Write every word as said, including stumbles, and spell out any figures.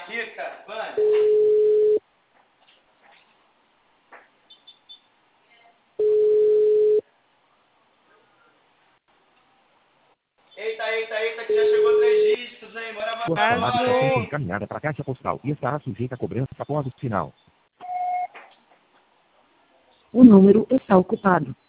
rica, Vânia. Eita, eita, eita, que já chegou três dígitos, hein? Bora, Sua bora, chamada bora, está sendo hein? encaminhada para a caixa postal e estará sujeita a cobrança após o sinal. O número está ocupado.